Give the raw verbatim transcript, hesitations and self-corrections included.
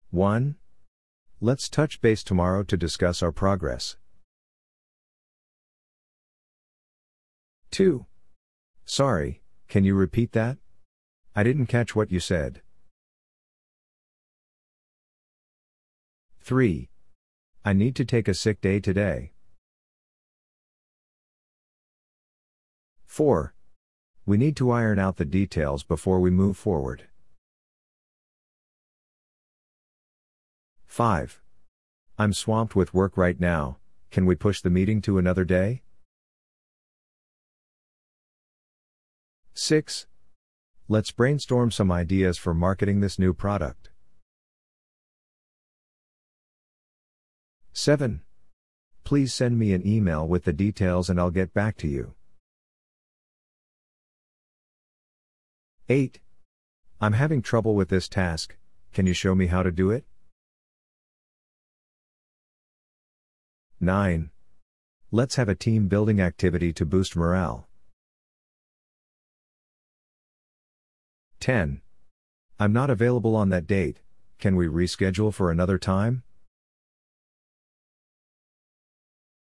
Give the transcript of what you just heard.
one. Let's touch base tomorrow to discuss our progress. two. Sorry, can you repeat that? I didn't catch what you said. three. I need to take a sick day today. four. We need to iron out the details before we move forward. five. I'm swamped with work right now, can we push the meeting to another day? six. Let's brainstorm some ideas for marketing this new product. seven. Please send me an email with the details and I'll get back to you. eight. I'm having trouble with this task, can you show me how to do it? nine. Let's have a team building activity to boost morale. ten. I'm not available on that date, can we reschedule for another time?